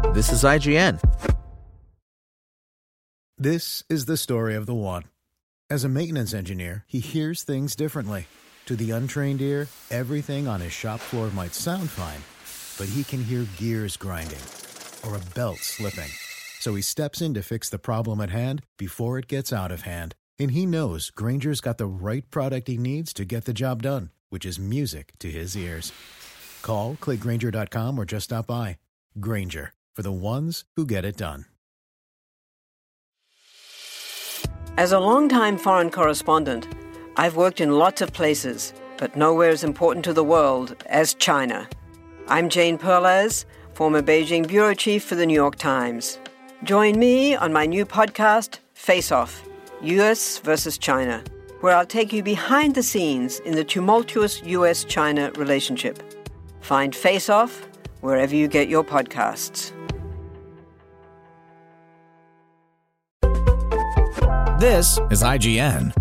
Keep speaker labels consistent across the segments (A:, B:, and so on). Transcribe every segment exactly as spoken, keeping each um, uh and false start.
A: This is I G N.
B: This is the story of the one. As a maintenance engineer, he hears things differently. To the untrained ear, everything on his shop floor might sound fine, but he can hear gears grinding or a belt slipping. So he steps in to fix the problem at hand before it gets out of hand. And he knows Grainger's got the right product he needs to get the job done, which is music to his ears. Call, click Grainger dot com, or just stop by. Grainger, for the ones who get it done.
C: As a longtime foreign correspondent, I've worked in lots of places, but nowhere as important to the world as China. I'm Jane Perlez, former Beijing bureau chief for the New York Times. Join me on my new podcast, Face Off, U S versus China, where I'll take you behind the scenes in the tumultuous U S China relationship. Find Face Off wherever you get your podcasts.
D: This is I G N.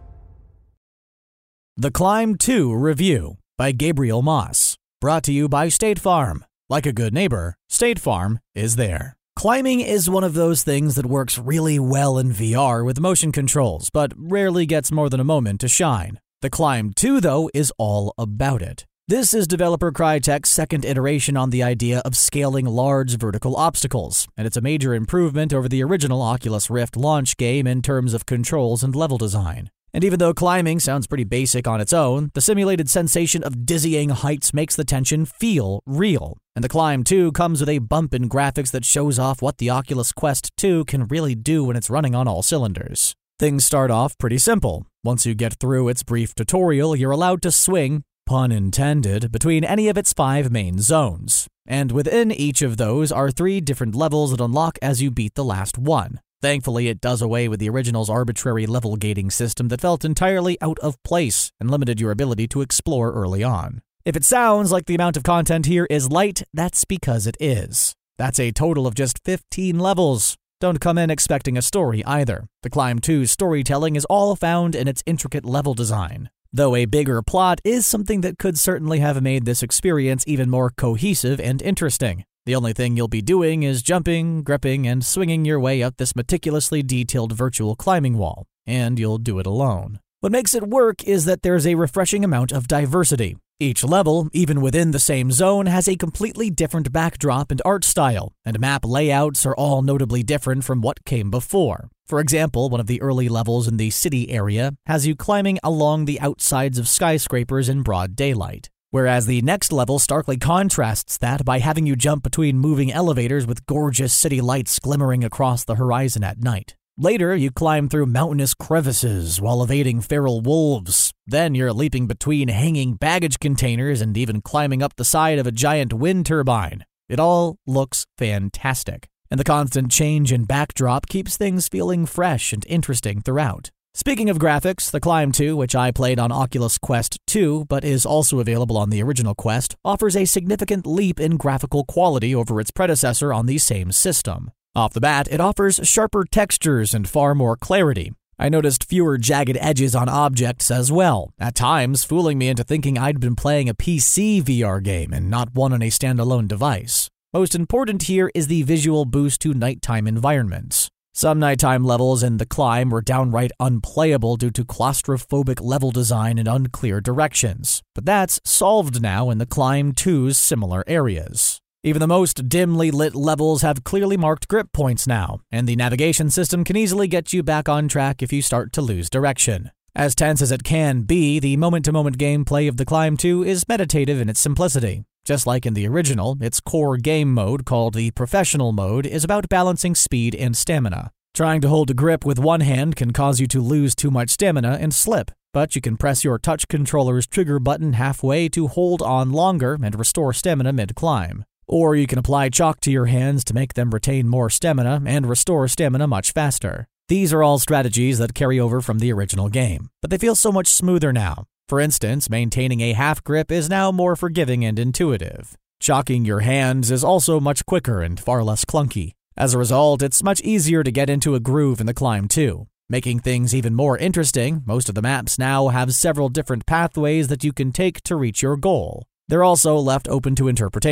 D: The Climb two Review by Gabriel Moss. Brought to you by State Farm. Like a good neighbor, State Farm is there. Climbing is one of those things that works really well in V R with motion controls, but rarely gets more than a moment to shine. The Climb two, though, is all about it. This is developer Crytek's second iteration on the idea of scaling large vertical obstacles, and it's a major improvement over the original Oculus Rift launch game in terms of controls and level design. And even though climbing sounds pretty basic on its own, the simulated sensation of dizzying heights makes the tension feel real. And the Climb two comes with a bump in graphics that shows off what the Oculus Quest two can really do when it's running on all cylinders. Things start off pretty simple. Once you get through its brief tutorial, you're allowed to swing, pun intended, between any of its five main zones. And within each of those are three different levels that unlock as you beat the last one. Thankfully, it does away with the original's arbitrary level gating system that felt entirely out of place and limited your ability to explore early on. If it sounds like the amount of content here is light, that's because it is. That's a total of just fifteen levels. Don't come in expecting a story either. The Climb two's storytelling is all found in its intricate level design. Though a bigger plot is something that could certainly have made this experience even more cohesive and interesting. The only thing you'll be doing is jumping, gripping, and swinging your way up this meticulously detailed virtual climbing wall, and you'll do it alone. What makes it work is that there's a refreshing amount of diversity. Each level, even within the same zone, has a completely different backdrop and art style, and map layouts are all notably different from what came before. For example, one of the early levels in the city area has you climbing along the outsides of skyscrapers in broad daylight, whereas the next level starkly contrasts that by having you jump between moving elevators with gorgeous city lights glimmering across the horizon at night. Later, you climb through mountainous crevices while evading feral wolves. Then you're leaping between hanging baggage containers and even climbing up the side of a giant wind turbine. It all looks fantastic, and the constant change in backdrop keeps things feeling fresh and interesting throughout. Speaking of graphics, the Climb two, which I played on Oculus Quest two but is also available on the original Quest, offers a significant leap in graphical quality over its predecessor on the same system. Off the bat, it offers sharper textures and far more clarity. I noticed fewer jagged edges on objects as well, at times fooling me into thinking I'd been playing a P C V R game and not one on a standalone device. Most important here is the visual boost to nighttime environments. Some nighttime levels in The Climb were downright unplayable due to claustrophobic level design and unclear directions, but that's solved now in The Climb two's similar areas. Even the most dimly lit levels have clearly marked grip points now, and the navigation system can easily get you back on track if you start to lose direction. As tense as it can be, the moment-to-moment gameplay of The Climb two is meditative in its simplicity. Just like in the original, its core game mode, called the Professional mode, is about balancing speed and stamina. Trying to hold a grip with one hand can cause you to lose too much stamina and slip, but you can press your touch controller's trigger button halfway to hold on longer and restore stamina mid-climb. Or you can apply chalk to your hands to make them retain more stamina and restore stamina much faster. These are all strategies that carry over from the original game, but they feel so much smoother now. For instance, maintaining a half grip is now more forgiving and intuitive. Chalking your hands is also much quicker and far less clunky. As a result, it's much easier to get into a groove in The Climb two. Making things even more interesting, most of the maps now have several different pathways that you can take to reach your goal. They're also left open to interpretation.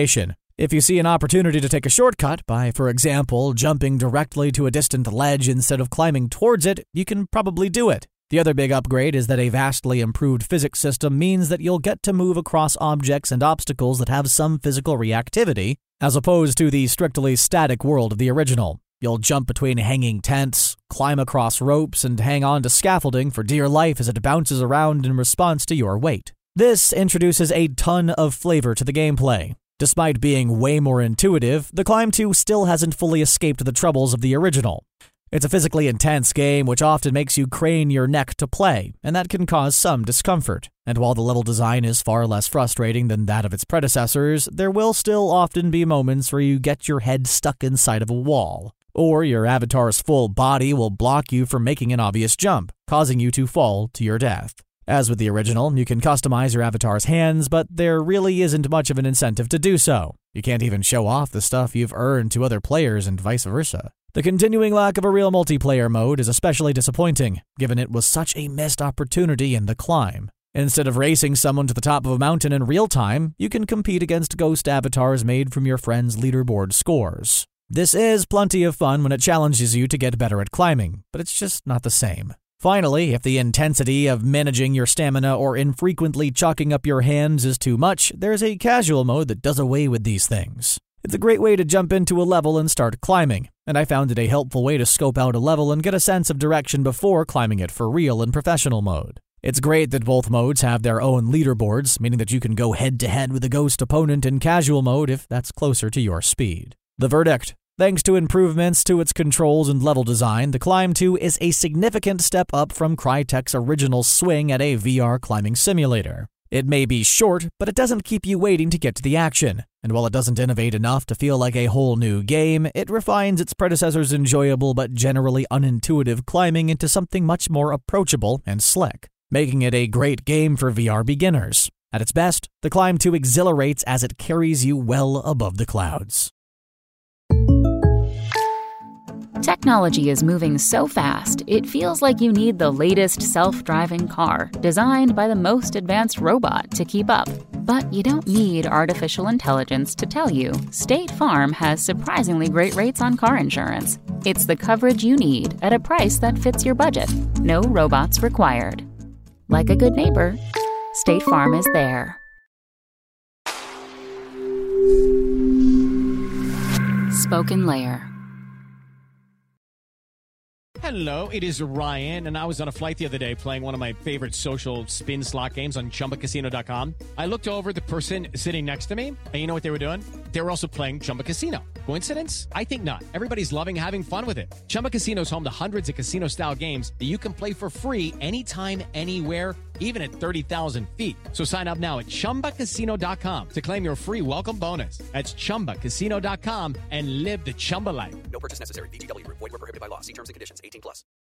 D: If you see an opportunity to take a shortcut by, for example, jumping directly to a distant ledge instead of climbing towards it, you can probably do it. The other big upgrade is that a vastly improved physics system means that you'll get to move across objects and obstacles that have some physical reactivity, as opposed to the strictly static world of the original. You'll jump between hanging tents, climb across ropes, and hang on to scaffolding for dear life as it bounces around in response to your weight. This introduces a ton of flavor to the gameplay. Despite being way more intuitive, the Climb two still hasn't fully escaped the troubles of the original. It's a physically intense game which often makes you crane your neck to play, and that can cause some discomfort. And while the level design is far less frustrating than that of its predecessors, there will still often be moments where you get your head stuck inside of a wall, or your avatar's full body will block you from making an obvious jump, causing you to fall to your death. As with the original, you can customize your avatar's hands, but there really isn't much of an incentive to do so. You can't even show off the stuff you've earned to other players and vice versa. The continuing lack of a real multiplayer mode is especially disappointing, given it was such a missed opportunity in The Climb. Instead of racing someone to the top of a mountain in real time, you can compete against ghost avatars made from your friends' leaderboard scores. This is plenty of fun when it challenges you to get better at climbing, but it's just not the same. Finally, if the intensity of managing your stamina or infrequently chalking up your hands is too much, there's a casual mode that does away with these things. It's a great way to jump into a level and start climbing, and I found it a helpful way to scope out a level and get a sense of direction before climbing it for real in professional mode. It's great that both modes have their own leaderboards, meaning that you can go head-to-head with a ghost opponent in casual mode if that's closer to your speed. The verdict: thanks to improvements to its controls and level design, The Climb two is a significant step up from Crytek's original swing at a V R climbing simulator. It may be short, but it doesn't keep you waiting to get to the action. And while it doesn't innovate enough to feel like a whole new game, it refines its predecessor's enjoyable but generally unintuitive climbing into something much more approachable and slick, making it a great game for V R beginners. At its best, The Climb two exhilarates as it carries you well above the clouds.
A: Technology is moving so fast, it feels like you need the latest self-driving car designed by the most advanced robot to keep up. But you don't need artificial intelligence to tell you State Farm has surprisingly great rates on car insurance. It's the coverage you need at a price that fits your budget. No robots required. Like a good neighbor, State Farm is there. Spoken Layer.
E: Hello, it is Ryan, and I was on a flight the other day playing one of my favorite social spin slot games on Chumba Casino dot com. I looked over at the person sitting next to me, and you know what they were doing? They were also playing Chumba Casino. Coincidence? I think not. Everybody's loving having fun with it. Chumba Casino is home to hundreds of casino-style games that you can play for free anytime, anywhere, even at thirty thousand feet. So sign up now at Chumba Casino dot com to claim your free welcome bonus. That's Chumba Casino dot com and live the Chumba life.
F: No purchase necessary. V G W. Void where prohibited by law. See terms and conditions. eighteen plus.